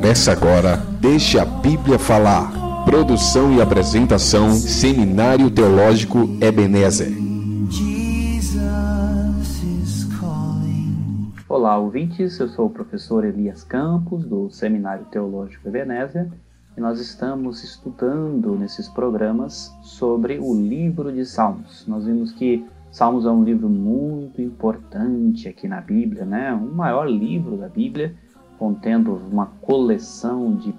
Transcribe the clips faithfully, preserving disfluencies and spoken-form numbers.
Começa agora, Deixa a Bíblia Falar. Produção e apresentação, Seminário Teológico Ebenezer. Olá, ouvintes, eu sou o professor Elias Campos, do Seminário Teológico Ebenezer, e nós estamos estudando nesses programas sobre o livro de Salmos. Nós vimos que Salmos é um livro muito importante aqui na Bíblia, né? O maior livro da Bíblia, contendo uma coleção de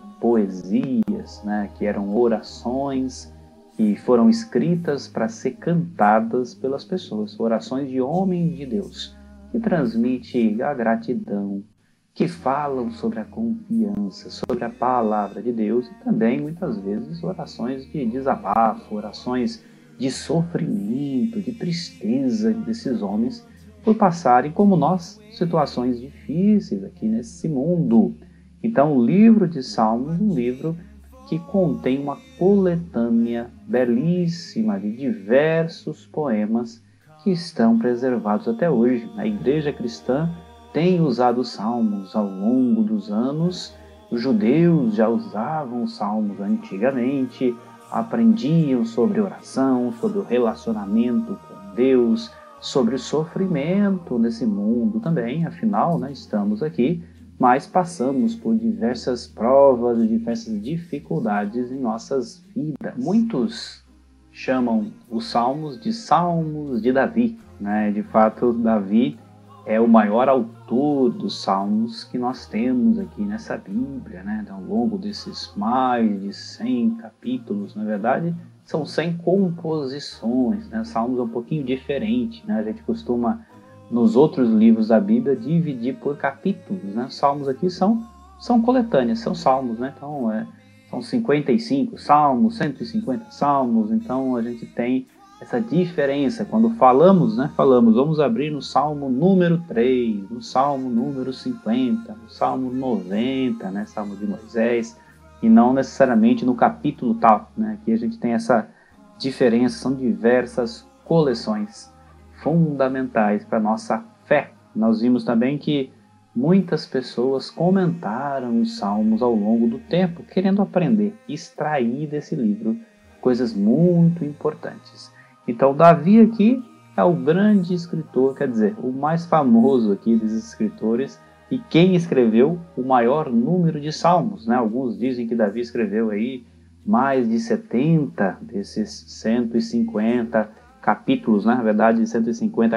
poesias, né? Que eram orações que foram escritas para ser cantadas pelas pessoas, orações de homens de Deus, que transmite a gratidão, que falam sobre a confiança, sobre a palavra de Deus e também, muitas vezes, orações de desabafo, orações de sofrimento, de tristeza desses homens por passarem, como nós, situações difíceis aqui nesse mundo. Então, o livro de Salmos é um livro que contém uma coletânea belíssima de diversos poemas que estão preservados até hoje. A igreja cristã tem usado os salmos ao longo dos anos. Os judeus já usavam os salmos antigamente, aprendiam sobre oração, sobre o relacionamento com Deus, sobre o sofrimento nesse mundo também. Afinal, né, estamos aqui, mas passamos por diversas provas, diversas dificuldades em nossas vidas. Muitos chamam os salmos de salmos de Davi, né? De fato, Davi é o maior autor dos salmos que nós temos aqui nessa Bíblia, né? Ao longo desses mais de cem capítulos, na verdade, são cem composições, né? Salmos é um pouquinho diferente, né? A gente costuma, nos outros livros da Bíblia, dividir por capítulos, né? Salmos aqui são, são coletâneas, são salmos, né? Então, é, são cinquenta e cinco salmos, cento e cinquenta salmos, então a gente tem essa diferença. Quando falamos, né, falamos, vamos abrir no Salmo número três, no Salmo número cinquenta, no Salmo noventa, né, Salmo de Moisés, e não necessariamente no capítulo tal, né? Aqui a gente tem essa diferença, são diversas coleções fundamentais para a nossa fé. Nós vimos também que muitas pessoas comentaram os salmos ao longo do tempo, querendo aprender, extrair desse livro coisas muito importantes. Então, Davi aqui é o grande escritor, quer dizer, o mais famoso aqui desses escritores, e quem escreveu o maior número de salmos, né? Alguns dizem que Davi escreveu aí mais de setenta desses cento e cinquenta capítulos, né? Na verdade, cento e cinquenta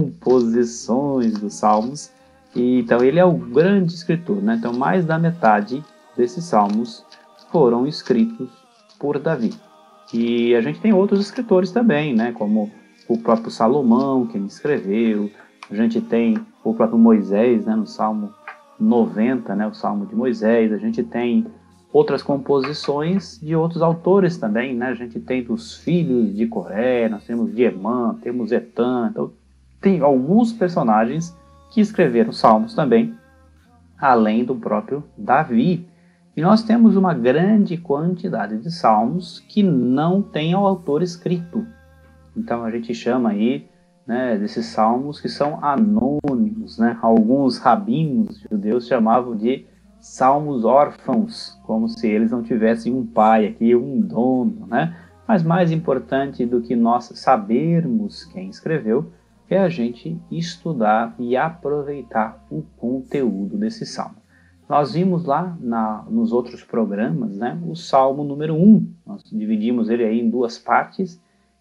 composições dos salmos. E, então, ele é o grande escritor, né? Então, mais da metade desses salmos foram escritos por Davi. E a gente tem outros escritores também, né? Como o próprio Salomão, quem escreveu. A gente tem o próprio Moisés, né? No Salmo noventa, né? O Salmo de Moisés. A gente tem outras composições de outros autores também, né? A gente tem dos filhos de Coré, nós temos de Emã, temos Etã. Então, tem alguns personagens que escreveram salmos também, além do próprio Davi. E nós temos uma grande quantidade de salmos que não tem o autor escrito. Então a gente chama aí, né, desses salmos que são anônimos, né? Alguns rabinos judeus chamavam de salmos órfãos, como se eles não tivessem um pai aqui, um dono, né? Mas mais importante do que nós sabermos quem escreveu é a gente estudar e aproveitar o conteúdo desse salmo. Nós vimos lá na, nos outros programas, né, o Salmo número um. Nós dividimos ele aí em duas partes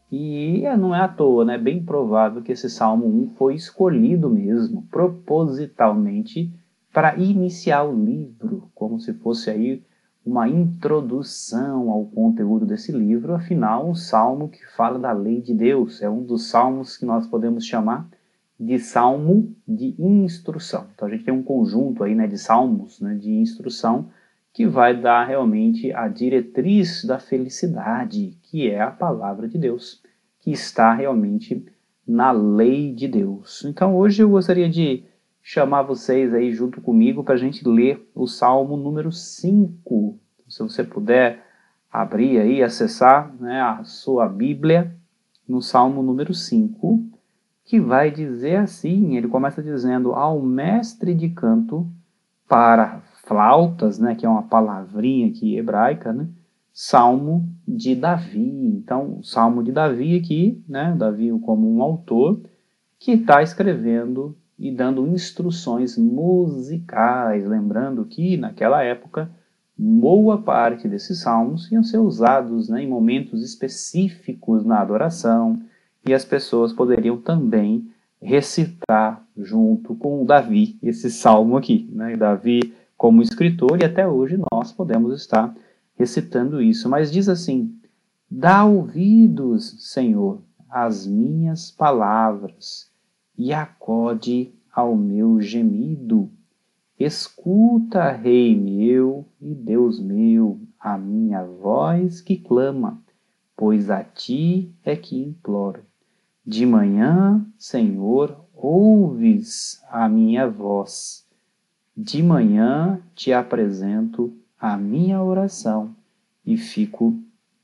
e não é à toa, né, bem provável que esse Salmo um foi escolhido mesmo, propositalmente, para iniciar o livro, como se fosse aí uma introdução ao conteúdo desse livro. Afinal, um salmo que fala da lei de Deus, é um dos salmos que nós podemos chamar de salmo de instrução. Então a gente tem um conjunto aí, né, de salmos, né, de instrução, que vai dar realmente a diretriz da felicidade, que é a palavra de Deus, que está realmente na lei de Deus. Então hoje eu gostaria de chamar vocês aí junto comigo para a gente ler o Salmo número cinco. Se você puder abrir aí, acessar, né, a sua Bíblia no Salmo número cinco, que vai dizer assim, ele começa dizendo: ao mestre de canto para flautas, né, que é uma palavrinha aqui hebraica, né, Salmo de Davi. Então, o Salmo de Davi aqui, né, Davi como um autor que está escrevendo e dando instruções musicais, lembrando que naquela época boa parte desses salmos iam ser usados, né, em momentos específicos na adoração, e as pessoas poderiam também recitar junto com o Davi esse salmo aqui, né? Davi como escritor, e até hoje nós podemos estar recitando isso. Mas diz assim: dá ouvidos, Senhor, às minhas palavras, e acode ao meu gemido. Escuta, Rei meu e Deus meu, a minha voz que clama, pois a ti é que imploro. De manhã, Senhor, ouves a minha voz. De manhã te apresento a minha oração e fico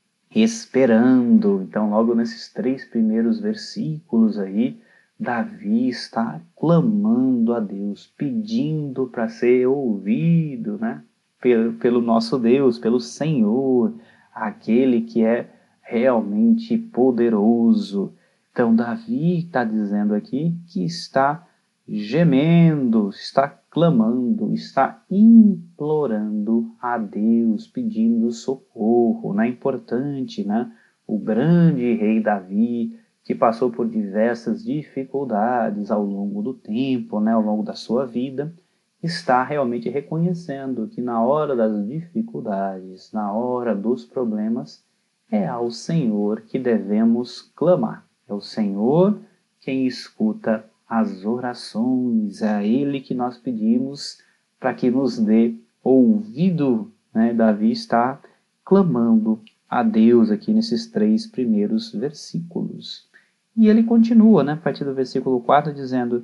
esperando. Então, logo nesses três primeiros versículos aí, Davi está clamando a Deus, pedindo para ser ouvido, né? Pelo, pelo nosso Deus, pelo Senhor, aquele que é realmente poderoso. Então, Davi está dizendo aqui que está gemendo, está clamando, está implorando a Deus, pedindo socorro, né? Importante, né? O grande rei Davi, que passou por diversas dificuldades ao longo do tempo, né? Ao longo da sua vida, está realmente reconhecendo que na hora das dificuldades, na hora dos problemas, é ao Senhor que devemos clamar. É o Senhor quem escuta as orações, é a Ele que nós pedimos para que nos dê ouvido, né? Davi está clamando a Deus aqui nesses três primeiros versículos. E ele continua, né, a partir do versículo quatro, dizendo: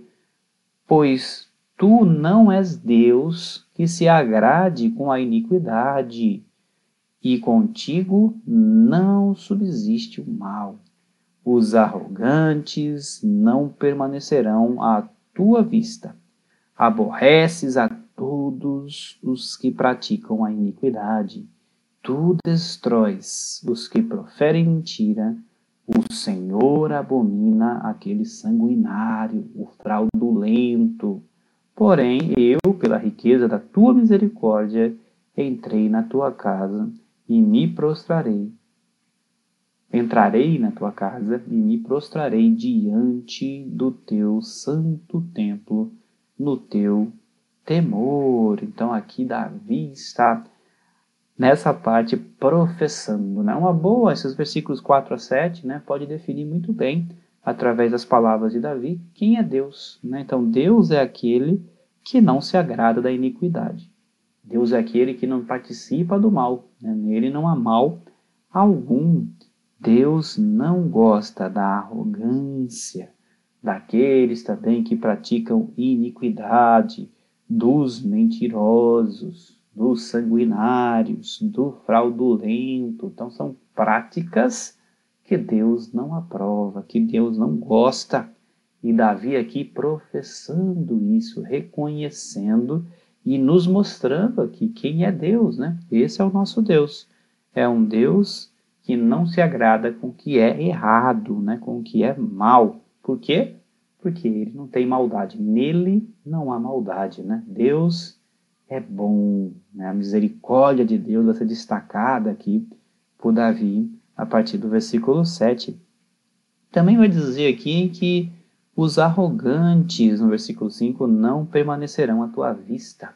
pois tu não és Deus que se agrade com a iniquidade, e contigo não subsiste o mal. Os arrogantes não permanecerão à tua vista. Aborreces a todos os que praticam a iniquidade. Tu destróis os que proferem mentira. O Senhor abomina aquele sanguinário, o fraudulento. Porém, eu, pela riqueza da tua misericórdia, entrei na tua casa e me prostrarei. Entrarei na tua casa e me prostrarei diante do teu santo templo, no teu temor. Então aqui Davi está nessa parte professando, né? Uma boa, esses versículos quatro a sete, né, pode definir muito bem, através das palavras de Davi, quem é Deus, né? Então Deus é aquele que não se agrada da iniquidade. Deus é aquele que não participa do mal, né? Nele não há mal algum. Deus não gosta da arrogância, daqueles também que praticam iniquidade, dos mentirosos, dos sanguinários, do fraudulento. Então são práticas que Deus não aprova, que Deus não gosta. E Davi aqui professando isso, reconhecendo e nos mostrando aqui quem é Deus, né? Esse é o nosso Deus. É um Deus que não se agrada com o que é errado, né? Com o que é mal. Por quê? Porque ele não tem maldade. Nele não há maldade, né? Deus é bom, né? A misericórdia de Deus vai ser destacada aqui por Davi a partir do versículo sete. Também vai dizer aqui que os arrogantes, no versículo cinco, não permanecerão à tua vista.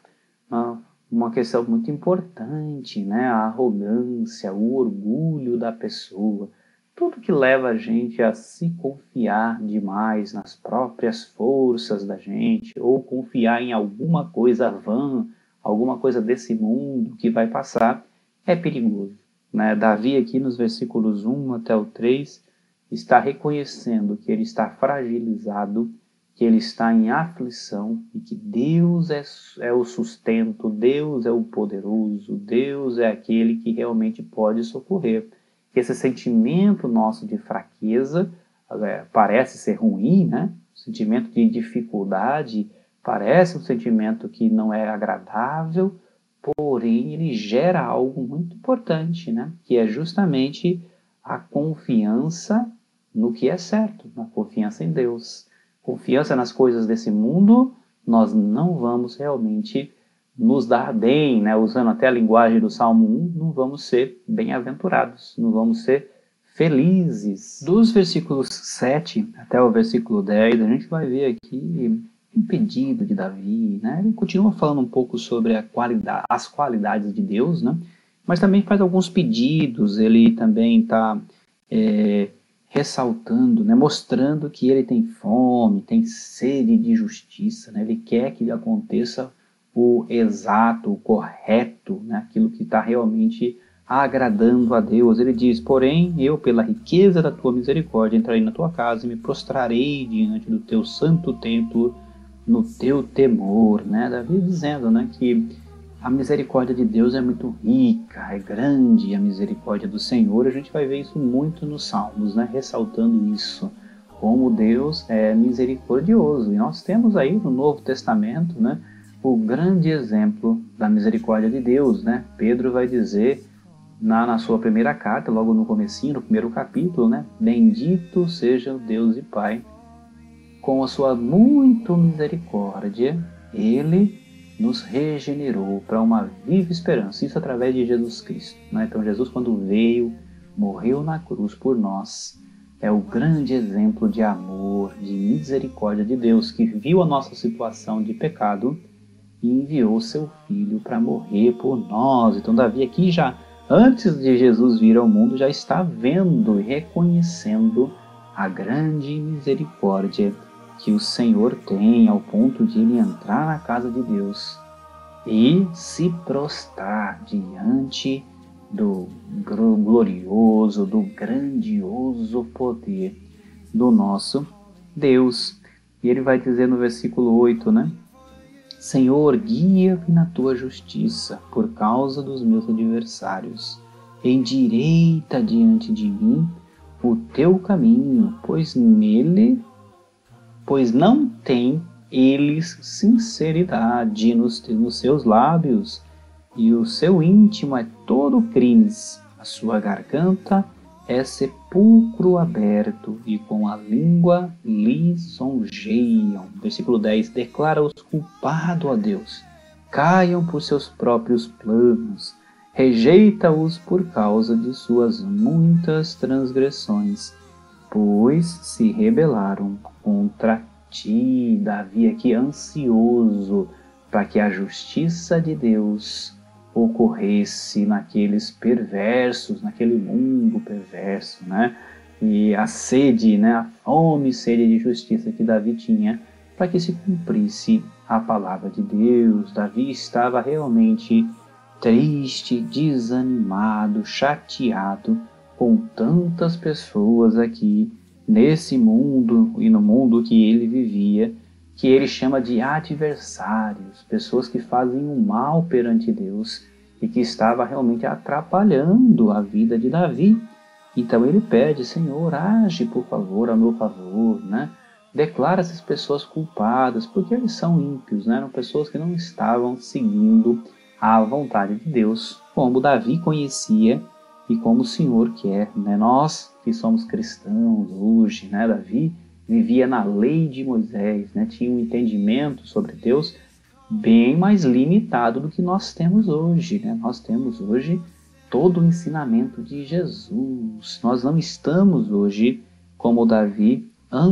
Uma questão muito importante, né? A arrogância, o orgulho da pessoa, tudo que leva a gente a se confiar demais nas próprias forças da gente, ou confiar em alguma coisa vã, alguma coisa desse mundo que vai passar, é perigoso, né? Davi aqui nos versículos um até o três está reconhecendo que ele está fragilizado, que ele está em aflição e que Deus é, é o sustento, Deus é o poderoso, Deus é aquele que realmente pode socorrer. Esse sentimento nosso de fraqueza é, parece ser ruim, né? O sentimento de dificuldade Parece um sentimento que não é agradável, porém ele gera algo muito importante, né? Que é justamente a confiança no que é certo, a confiança em Deus. Confiança nas coisas desse mundo, nós não vamos realmente nos dar bem, né? Usando até a linguagem do Salmo um, não vamos ser bem-aventurados, não vamos ser felizes. Dos versículos sete até o versículo dez, a gente vai ver aqui um pedido de Davi, né? Ele continua falando um pouco sobre a qualidade, as qualidades de Deus, né? Mas também faz alguns pedidos, ele também está é, ressaltando, né? Mostrando que ele tem fome, tem sede de justiça, né? Ele quer que aconteça o exato, o correto, né? Aquilo que está realmente agradando a Deus. Ele diz, porém, eu pela riqueza da tua misericórdia entrarei na tua casa e me prostrarei diante do teu santo templo no teu temor, né? Davi dizendo, né, que a misericórdia de Deus é muito rica, é grande a misericórdia do Senhor. A gente vai ver isso muito nos Salmos, né? Ressaltando isso, como Deus é misericordioso. E nós temos aí no Novo Testamento, né, o grande exemplo da misericórdia de Deus, né? Pedro vai dizer na, na sua primeira carta, logo no comecinho, no primeiro capítulo, né? Bendito seja o Deus e Pai, com a sua muito misericórdia, Ele nos regenerou para uma viva esperança, isso através de Jesus Cristo, né? Então Jesus, quando veio, morreu na cruz por nós, é o grande exemplo de amor, de misericórdia de Deus, que viu a nossa situação de pecado e enviou seu Filho para morrer por nós. Então Davi aqui já, antes de Jesus vir ao mundo, já está vendo e reconhecendo a grande misericórdia que o Senhor tem, ao ponto de ele entrar na casa de Deus e se prostrar diante do glorioso, do grandioso poder do nosso Deus. E ele vai dizer no versículo oito, né? Senhor, guia-me na tua justiça por causa dos meus adversários. Endireita diante de mim o teu caminho, pois nele pois não tem eles sinceridade nos, nos seus lábios, e o seu íntimo é todo crimes. A sua garganta é sepulcro aberto, e com a língua lisonjeiam. Versículo dez, declara-os culpado a Deus, caiam por seus próprios planos, rejeita-os por causa de suas muitas transgressões, pois se rebelaram contra ti. Davi aqui ansioso para que a justiça de Deus ocorresse naqueles perversos, naquele mundo perverso, né? E a sede, né? A fome e sede de justiça que Davi tinha para que se cumprisse a palavra de Deus. Davi estava realmente triste, desanimado, chateado com tantas pessoas aqui nesse mundo e no mundo que ele vivia, que ele chama de adversários, pessoas que fazem o mal perante Deus e que estava realmente atrapalhando a vida de Davi. Então ele pede, Senhor, age por favor a meu favor, né? Declara essas pessoas culpadas, porque eles são ímpios, né? Eram pessoas que não estavam seguindo a vontade de Deus, como Davi conhecia e como o Senhor quer, né? Nós que somos cristãos hoje, né? Davi vivia na lei de Moisés, né? Tinha um entendimento sobre Deus bem mais limitado do que nós temos hoje, né? Nós temos hoje todo o ensinamento de Jesus. Nós não estamos hoje, como Davi,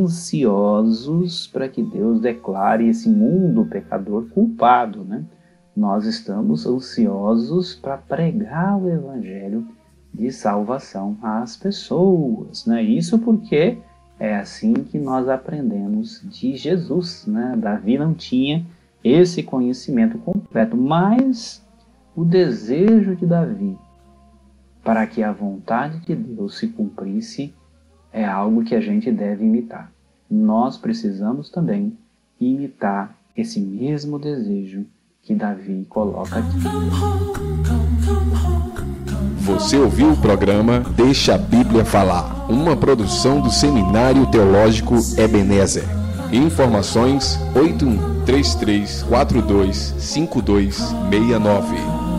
ansiosos para que Deus declare esse mundo pecador culpado, né? Nós estamos ansiosos para pregar o Evangelho de salvação às pessoas, né? Isso porque é assim que nós aprendemos de Jesus, né? Davi não tinha esse conhecimento completo, mas o desejo de Davi para que a vontade de Deus se cumprisse é algo que a gente deve imitar. Nós precisamos também imitar esse mesmo desejo que Davi coloca aqui. Você ouviu o programa Deixa a Bíblia Falar, uma produção do Seminário Teológico Ebenezer. Informações oito um três três quatro dois cinco dois seis nove.